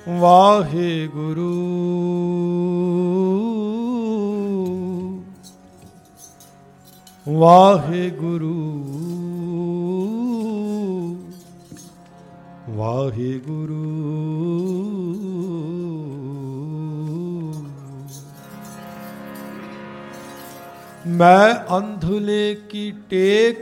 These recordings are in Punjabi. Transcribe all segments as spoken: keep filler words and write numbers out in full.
वाहेगुरु वाहेगुरु वाहेगुरु। मैं अंधुले की टेक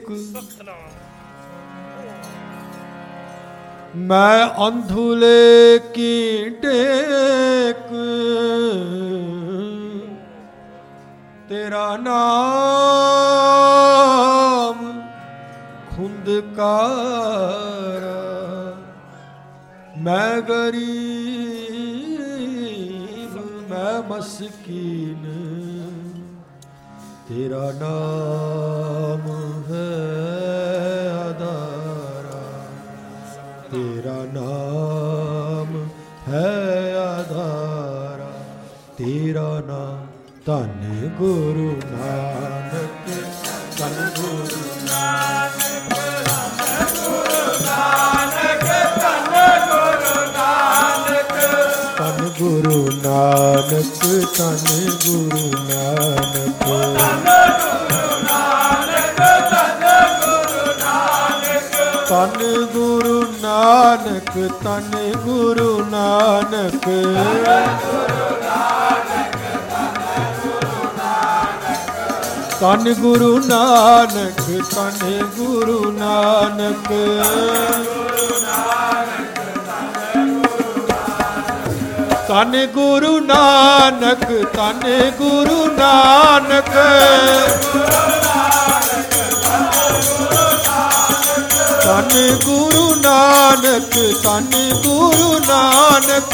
मैं अंधुले की टेक तेरा नाम खुंदकारा। मैं गरीब मैं मस्कीन तेरा नाम है आधारा। तेरा नाम है आधारा। तेरा नाम धन गुरु नानक धन गुरु नानक धन गुरु नानक धन गुरु नानक धन गुरु नानक धन गुरु नानक धन गुरु नानक धन गुरु नानक धन गुरु नानक धन गुरु नानक धन गुरु नानक धन गुरु नानक धन गुरु नानक धन गुरु नानक।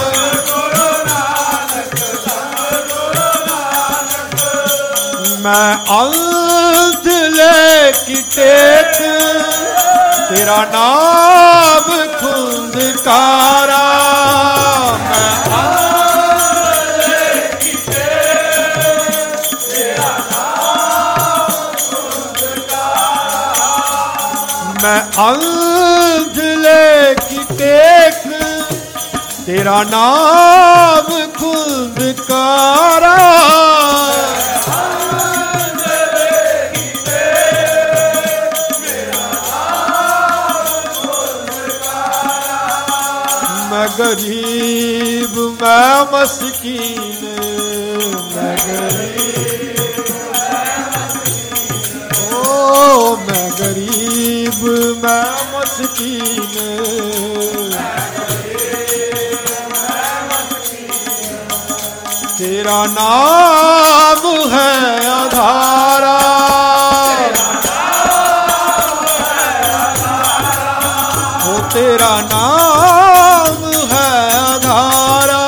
मैं अंधले की टेक तेरा नाम खुंदकारा। मैं अंधले की टेक तेरा नाम खुंदकारा। मैं अंधले की टेक तेरा नाम खुंदकारा। मैं गरीब मैं मस्कीन मैं गरीब ओ मैं गरीब मैं मस्कीन तेरा नाम है आधारा। ओ तेरा नाम है आधारा।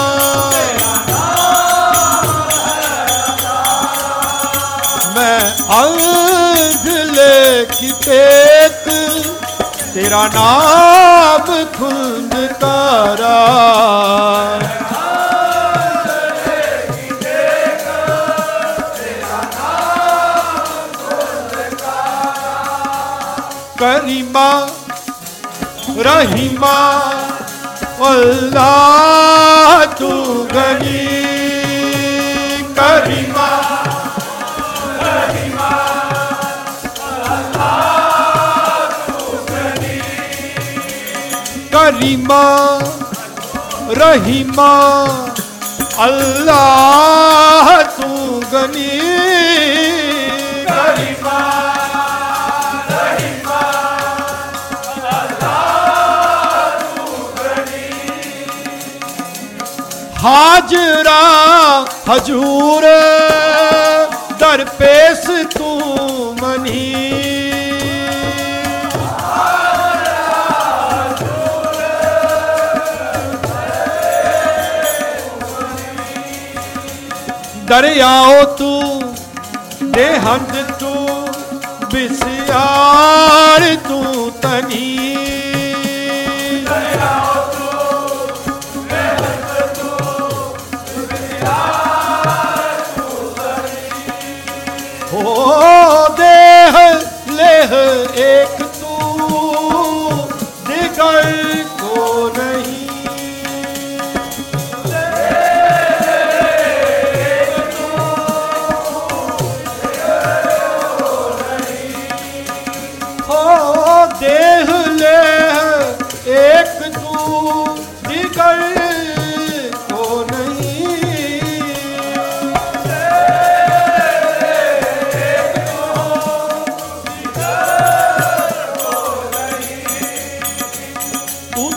मैं अंधले की टेक तेरा नाम खुंदकारा। करीमा रहीमा अल्लाह तू गनी। करीमा रहीमा अल्लाह तू गनी। करीमा रहीमा अल्लाह तू गनी। करीमा हाजरा हजूर दरपेश तू मनी। दरियाओ तू देहंद तू बिसियार तू तनी। ओ देह लेह एक तू दिगर को नहीं।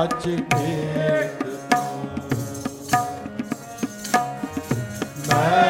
सच टेक मैं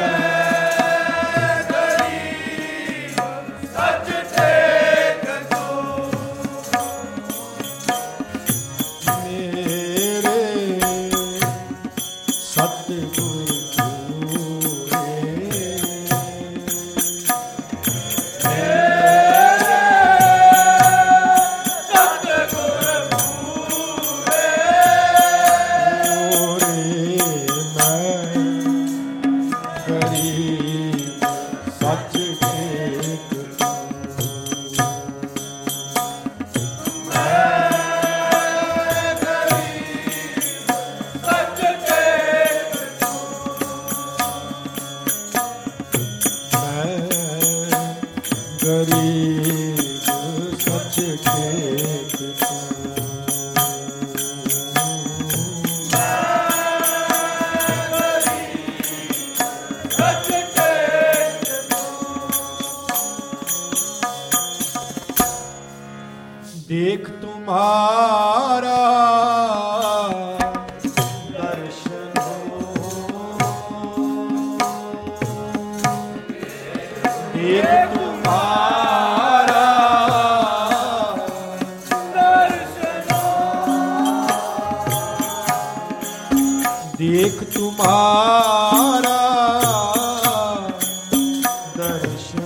देख तुम्हारा दर्शन देख तुम्हारा दर्शन देख तुम्हारा दर्शन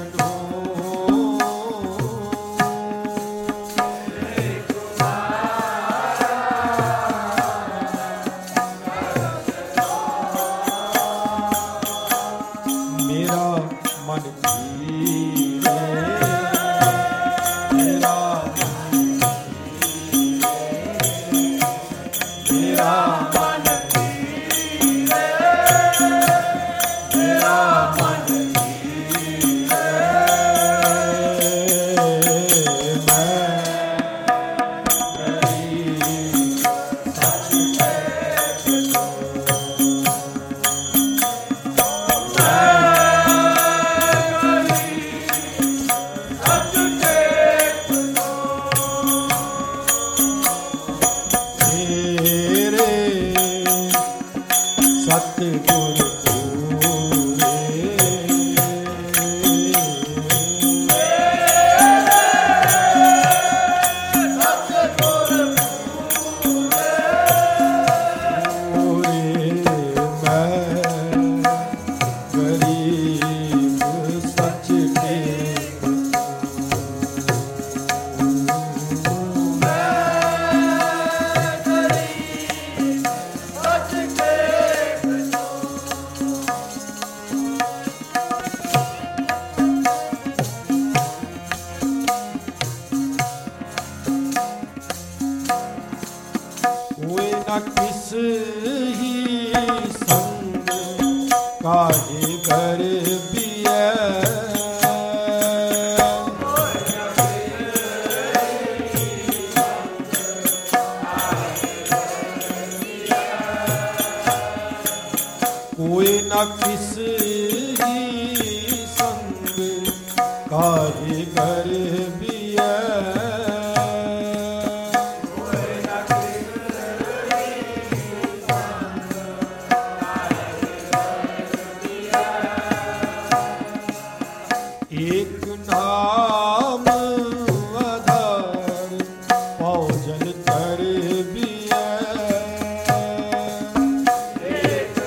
किस ही संग काहे घर बिया कोई न किस ही संग काहे घर बिया एक नाम आधार पौजल तर बिया एक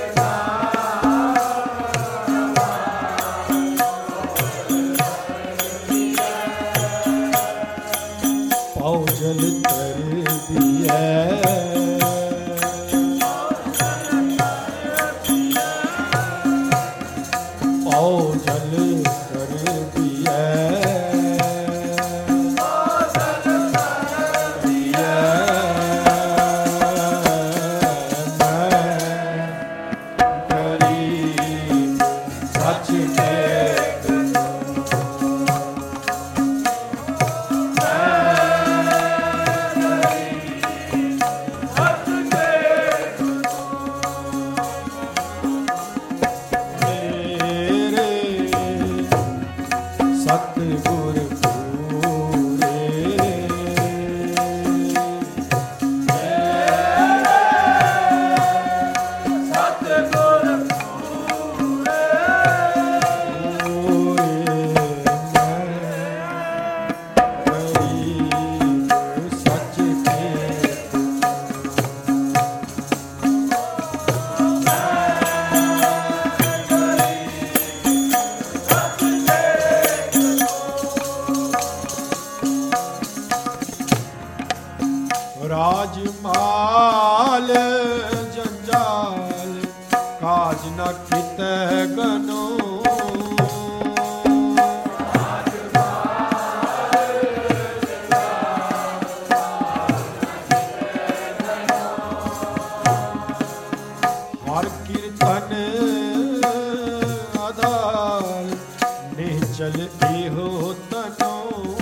पौजल तर बिया पौजल सतगुर पूरे ਕਾਜ ਮਾਲ ਜੰਜਾਲ ਕਾਜ ਨ ਕੀਤੈ ਗਨੋ ਹਰ ਕੀਰਤਨ ਆਧਾਰ ਨਿਚਲ ਇਹੋ ਤਨੋ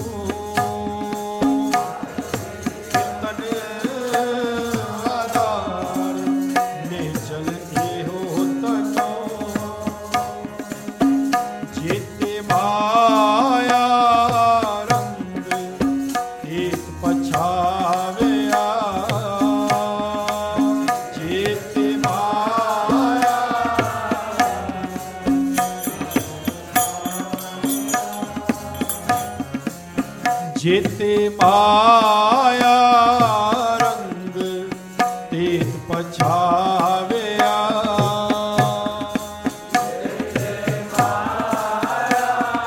ਜੇਤੇ ਮਾਇਆ ਰੰਗ ਤੇਤ ਪਛਾਵਿਆ ਜੇਤੇ ਮਾਇਆ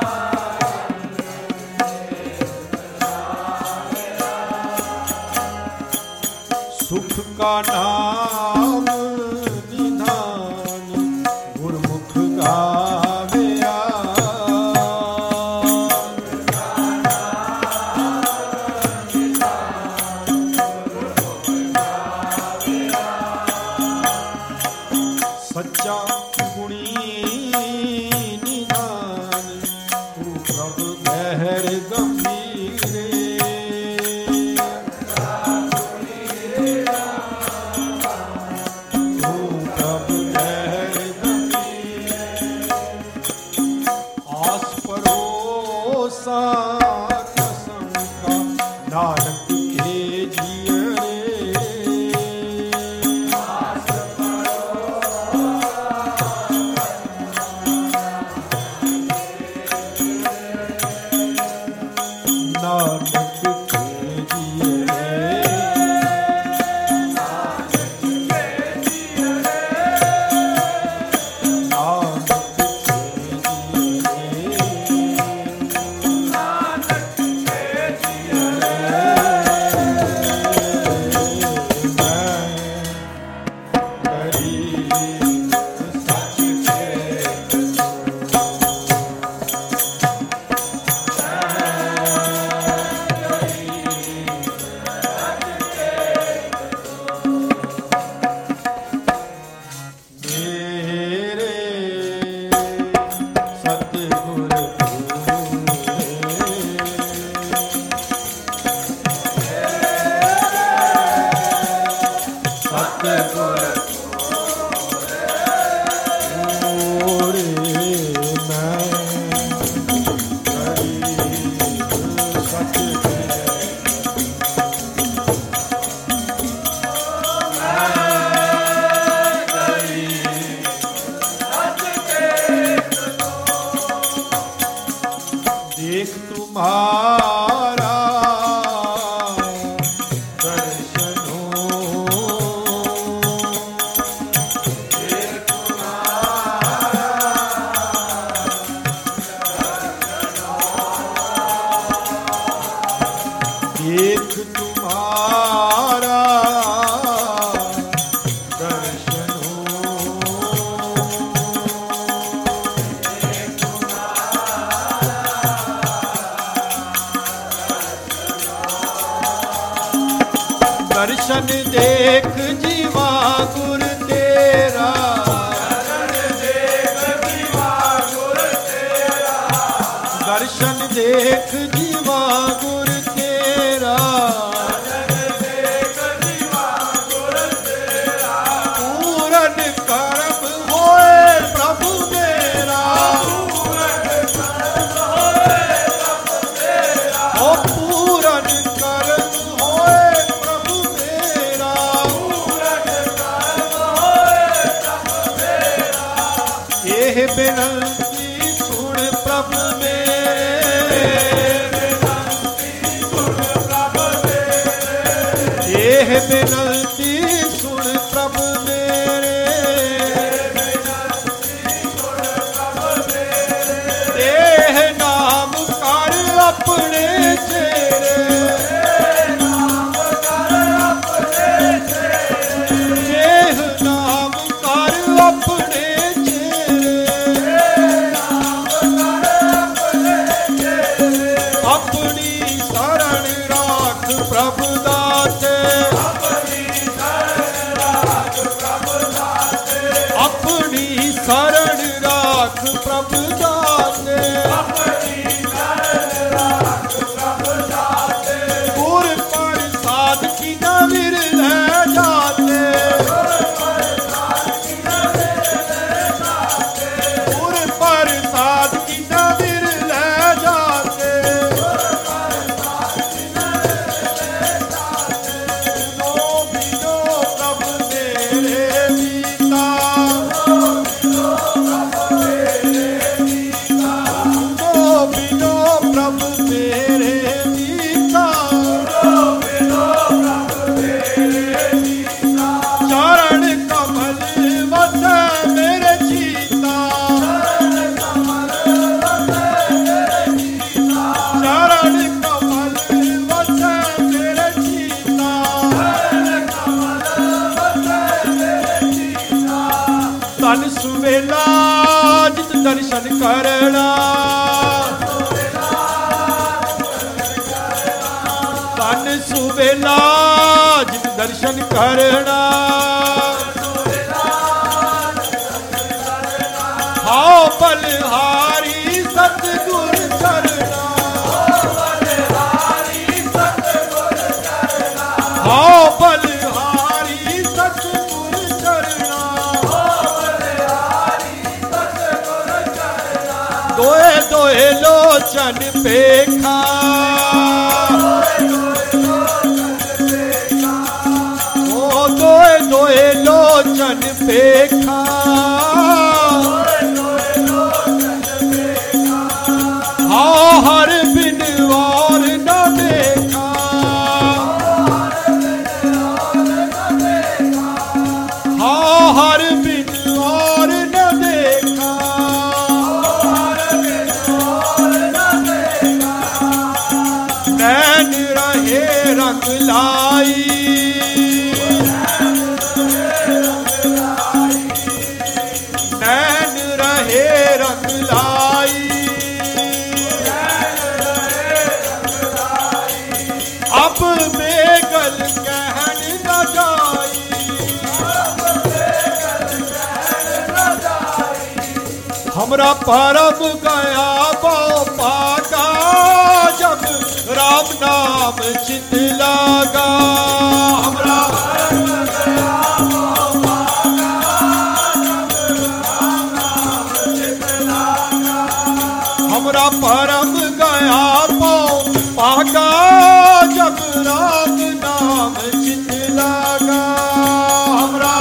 ਸੁਖ ਕਾ ਨਾਮ ਨਿਧਾਨ ਗੁਰਮੁਖ ਗਾਵਿਆ ਸੱਚਾ ਗੁਣੀ ਨਿਧਾਨ ਤੂੰ ਪ੍ਰਭ ਗਹਿਰ ਗੰਭੀਰੇ ਤੂੰ ਪ੍ਰਭ ਗਹਿਰ ਗੰਭੀਰੇ ਆਸ ਪਰੋਸਾ ਕਸਮ ਕਾ ਨਾਨਕ ਕੇ ਜੀਅਰੇ ਦੇਖ ਤੁਮਾਰਾ ਦਰਸ਼ਨੋ ਦੇਖ ਤੁਮਾਰਾ ਦਰਸ਼ਨੋ ਦੇਖ ਤੁਮਾਰਾ ਦਰਸ਼ਨ ਦੇਖ ਜੀਵਾ ਗੁਰ ਤੇਰਾ ਦਰਸ਼ਨ ਦੇਖ ਜੀਵਾ ਗੁਰ ਤੇਰਾ ਦਰਸ਼ਨ ਦੇਖ ਜੀਵਾ ਗੁਰ ਤੇਰਾ ਦਰਸ਼ਨ ਦੇਖ ਜੀਵਾ ਗੁਰ ਤੇਰਾ ਪੂਰਨ ਕਰਮ ਹੋਏ ਪ੍ਰਭੂ ਮੇਰਾ ਪੂਰਨ ਕਰਮ ਹੋਏ ਪ੍ਰਭੂ ਮੇਰਾ ਓ ਪੂਰਨ ਕਰਮ ਹੋਏ ਇਹ ਬੇਨੰਤੀ ਸੁਣ ਪ੍ਰਭ ਮੇਰੇ ਬੇਨੰਤੀ ਸੁਣ ਪ੍ਰਭ ਮੇਰੇ ਇਹ ਬੇਨੰਤੀ ਸੁਣ ਪ੍ਰਭ ਮੇਰੇ ਬੇਨੰਤੀ ਸੁਣ ਪ੍ਰਭ ਮੇਰੇ ਦੇਹ ਨਾਮ ਕਰ ਆਪਣੇ ਚੇਰੇ ਨਾਮ ਕਰ ਆਪਣੇ ਆਪਣੀ ਸ਼ਰਨ ਰਾਖ ਪ੍ਰਭ ਦਾਤੇ, ਆਪਣੀ ਸ਼ਰਨ ਰਾਖ ਪ੍ਰਭ ਦਾਤੇ, ਆਪਣੀ ਸ਼ਰਨ ਰਾਖ ਪ੍ਰਭ ਦਾਤੇ, ਆਪਣੀ ਸ਼ਰਨ ਰਾਖ ਪ੍ਰਭ ਦਾਤੇ, ਗੁਰ ਪ੍ਰਸਾਦ ਕੀ ਨਾ ਵਿਰਲੇ ਜਾਤੇ, ਗੁਰ ਪ੍ਰਸਾਦ ਕੀ ਨਾ ਵਿਰਲੇ ਜਾਤੇ, ਗੁਰ ਪ੍ਰਸਾਦ ਕੀ ਨਾ ਵਿਰਲੇ ਜਾਤੇ, ਗੁਰ ਪ੍ਰਸਾਦ ਕੀ ਨਾ ਵਿਰਲੇ ਜਾਤੇ, ਨੋ ਬਿਨੋ ਪ੍ਰਭ ਮੇਰੇ ਪੀਤਾ, ਨੋ ਬਿਨੋ ਪ੍ਰਭ ਮੇਰੇ ਪੀਤਾ, ਨੋ ਬਿਨੋ ਪ੍ਰਭ ਮੇਰੇ ਪੀਤਾ, ਨੋ ਬਿਨੋ ਪ੍ਰਭ ਮੇਰੇ ਪੀਤਾ, ਚਰਨ ਕਮਲ ਵਸੈ ਮੇਰੇ ਚੀਤਾ, ਚਰਨ ਕਮਲ ਵਸੈ ਮੇਰੇ ਚੀਤਾ, ਚਰਨ ਕਮਲ ਵਸੈ ਮੇਰੇ ਚੀਤਾ, ਚਰਨ ਕਮਲ ਵਸੈ ਮੇਰੇ ਚੀਤਾ, ਧਨ ਸੁਵੇਲਾ ਜਿਤ ਦਰਸ਼ਨ ਕਰਨਾ, ਧਨ ਸੁਵੇਲਾ ਜਿਤ ਦਰਸ਼ਨ ਕਰਨਾ, ਹਾਉ ਬਲਿਹਾਰੀ ਸਤਿਗੁਰ ਚਰਣਾ, ਹਾਉ ਬਲਿਹਾਰੀ ਸਤਿਗੁਰ ਚਰਣਾ, ਹਾਉ ਬਲਿਹਾਰੀ ਸਤਿਗੁਰ ਚਰਣਾ, ਹਾਉ ਬਲਿਹਾਰੀ ਸਤਿਗੁਰ ਚਰਣਾ, ਦੋਏ ਦੋਏ ਲੋਚਨ ਪੇਖਾ, ਓ ਦੋਏ ਦੋਏ ਲੋਚਨ ਪੇਖਾ, ਹਾਉ ਹਰ ਬਿਨ ਔਰ ਨ ਦੇਖਾ, ਹਾਉ ਹਰ ਬਿਨ ਔਰ ਨ ਦੇਖਾ, ਨੈਣ ਰਹੇ ਰੰਗ ਲਾਈ, ਨੈਣ ਰਹੇ ਰੰਗ ਲਾਈ, ਅਬ ਬੇਗਲ ਕਹਿਣ ਨ ਜਾਈ, हमरा परम गया बहु पागा, जब राम नाम चित लागा, हमरा परम गया बहु पागा, जब राम नाम चित लागा, हमरा परम गया बहु पागा, जब राम नाम चित लागा, हमरा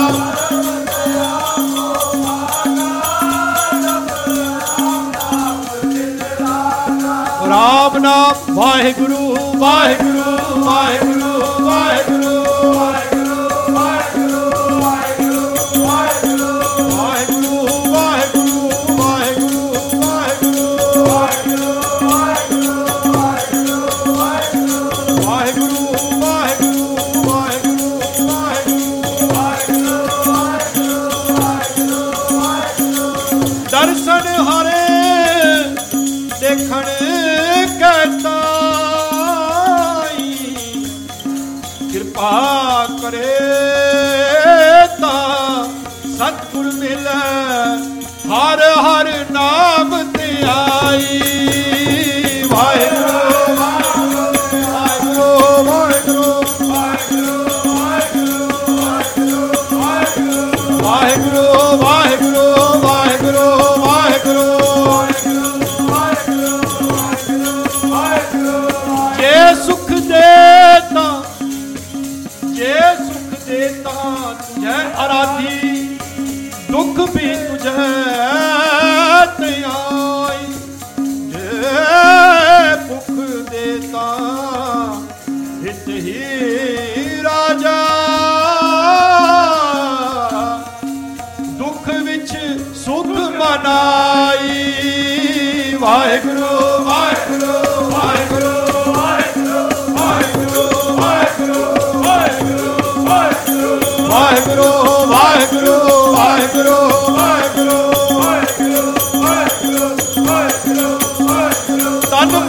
राम नाम वाहिगुरु वाहिगुरु वाहिगुरु वाहिगुरु वाहिगुरु वाहिगुरु वाहिगुरु वाहिगुरु वाहिगुरु वाहिगुरु वाहिगुरु वाहिगुरु वाहिगुरु वाहिगुरु वाहिगुरु वाहिगुरु वाहिगुरु दर्शन हरे देखण कहताई, कृपा करे ता सतगुर मिलै, हर हर नाम ते आई, वाहिगुरु वाहिगुरु वाहिगुरु वाहिगुरु वाहिगुरु वाहिगुरु वाहिगुरु वाहिगुरु वाहिगुरु जे सुख देता, जे सुख देता तुझे आराधी, दुख भी तुझे त्याई, जे भुख देता हित ही राजा, दुख विच सुख मनाई, वाहिगुरु वाहिगुरु वाहिगुरु वाहिगुरु वाहिगुरु वाहिगुरु वाहिगुरु वाहिगुरु वाहिगुरु वाहिगुरु वाहिगुरु वाहिगुरु वाहिगुरु वाहिगुरु वाहिगुरु तन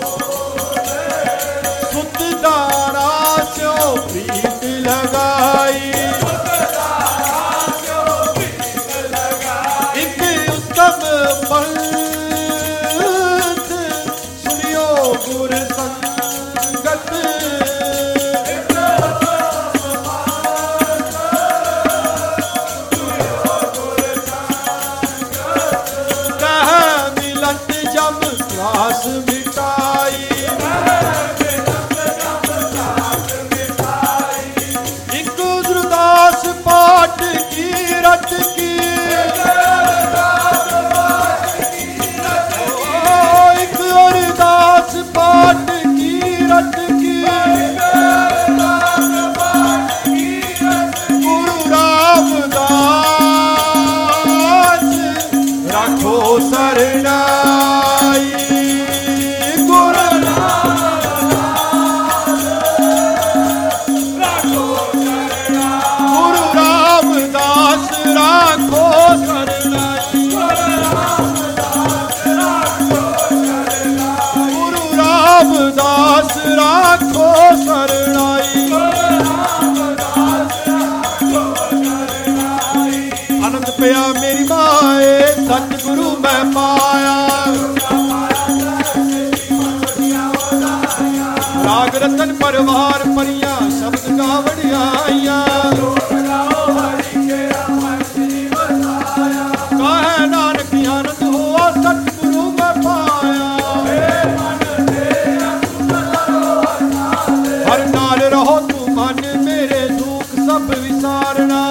ਗੁਰ ਸੰਗਤ ਕਹਿ ਮਿਲਤ ਜਮ ਰਾਸ ਮਿਟਾਈ ਇੱਕ ਗੁਰਦਾਸ ਪਾਠ ਕੀ ਰਟ ਕੀ ਪਾਠ ਕੀ ਰਟ ਕੀ ਗੁਰੂ ਰਾਮਦਾਸ ਰੱਖੋ ਸਰਨਾਈ ਗੁਰੂ ਰਾਮਦਾਸ ਰੱਖੋ ਸਰਨਾਈ ਰਾਮਦਾਸ ਰਾਖੋ ਸਰਨਾਈ ਆਨੰਦ ਪਿਆ ਮੇਰੀ ਮਾਏ ਸਤਿ ਗੁਰੂ ਮੈਂ ਪਾਇਆ ਰਾਗ ਰਤਨ ਪਰਵਾਰ ਪਰੀਆਂ ਸ਼ਬਦ ਗਾ ਵਡਿਆਈਆਂ ਕਾਹੇ ਨਾਨਕ ਆਨੰਦ ਹੋਆ ਸਤਿ ਗੁਰੂ ਮੈਂ ਪਾਇਆ ਹਰ ਨਾਲ ਰਹੋ ਤੂੰ ਮਨ ਮੇਰੇ ਦੁੱਖ ਸਭ ਵਿਸਾਰਨਾ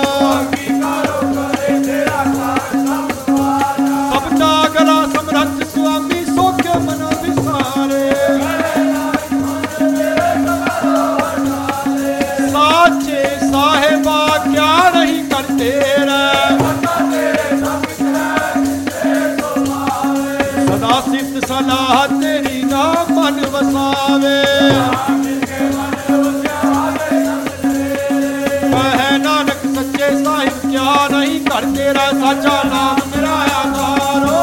ਸਭਨਾ ਗਲਾ ਸਮਰੱਥ ਸੁਆਮੀ ਸੋਖ ਮਨ ਵਿਸਾਰੇ ਸਾਚੇ ਸਾਹਿਬਾ ਕਿਆ ਨਹੀਂ ਕਰ ਤੇਰਾ ਸਦਾ ਸਿਫਤ ਸਲਾਹ ਤੇਰੀ ਨਾ ਮਨ ਵਸਾਵੇ ਕਿਆ ਨਹੀਂ ਕਰ ਤੇਰਾ ਸਾਚਾ ਨਾਮ ਮੇਰਾ ਆਧਾਰੋ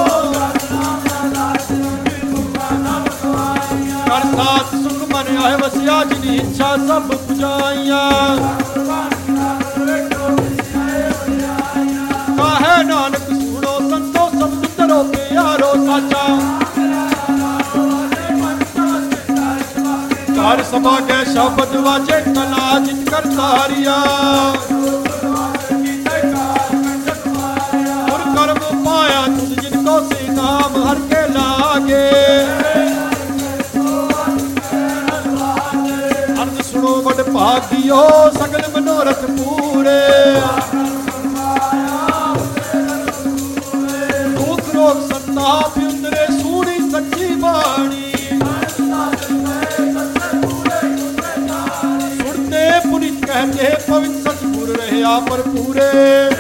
ਕਰ ਸਾਥ ਸੁਖ ਮਨ ਆਏ ਵਸਿਆ ਜਿਨੀ ਇੱਛਾ ਸਭ ਪੁਜਾਈਆਂ ਕਾਹੇ ਨਾਨਕ ਸੁਣੋ ਸੰਤੋ ਸਭ ਸੁਤਰੋ ਪਿਆਰੋ ਸਾਚਾ ਘਰ ਸਭਾ ਕੇ ਸ਼ਬਦ ਵਾਜੇ ਕਲਾ ਜਿਤ ਕਰ ਤਾਰਿਆ ਪਾਇਆ ਤੁਧ ਜਿਨ ਕੋ ਸੇ ਨਾਮ ਹਰ ਕੇ ਲਾਗੇ ਅਰਜ ਸੁਣੋ ਵਡ ਭਾਗਿਓ ਸਗਲ ਮਨੋਰਥ ਪੂਰੇ ਦੁਖ ਰੋਗ ਸੰਤਾਪ ਉਤਰੇ ਸੂਣੀ ਸੱਚੀ ਬਾਣੀ ਸੁਣਦੇ ਪੁਨੀਤ ਕਹਿੰਦੇ ਪਵਿੱਤ ਸਤਿਗੁਰ ਰਹਿਆ ਭਰਪੂਰੇ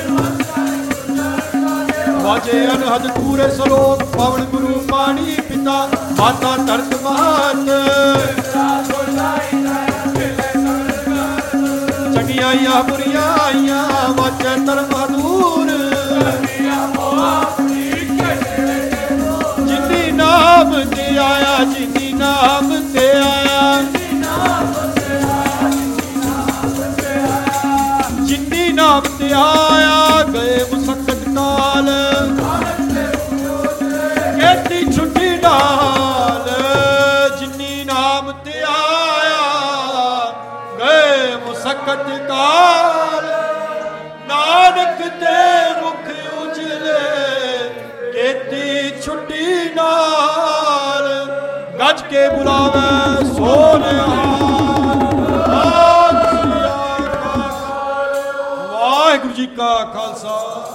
ਵਾਜੇ ਅਨਹਦ ਪੂਰੇ ਸਲੋਕ ਪਵਨ ਗੁਰੂ ਪਾਣੀ ਪਿਤਾ ਮਾਤਾ ਧਰਤ ਮਾਤ ਚੰਗੀਆਂ ਆਈਆਂ ਬੁਰੀਆਂ ਆਈਆਂ ਵਾਜੇ ਧਰਮ ਹਦੂਰ ਜਿਨੀ ਨਾਮ ਤੇ ਆਇਆ ਜਿਨੀ ਨਾਮ ਤੇ ਆਇਆ ਜਿਨੀ ਨਾਮ ਤੇ ਆਇਆ ਗਏ ਮੁਸਕਤ ਕਾਲ ਕੇਤੀ ਛੁੱਟੀ ਨਾਲ ਜਿਨੀ ਨਾਮ ਤੇ ਆਇਆ ਗਏ ਮੁਸਕਤ ਕਾਲ ਨਾਨਕ ਤੇ ਮੁਖ ਉਜਲੇ ਕੇਤੀ ਛੁੱਟੀ ਨਾਲ ਗੱਜ ਕੇ ਬੁਲਾਵੇ ਸੋਨਿਹਾਲ ਵਾਹਿਗੁਰੂ ਜੀ ਕਾ ਖਾਲਸਾ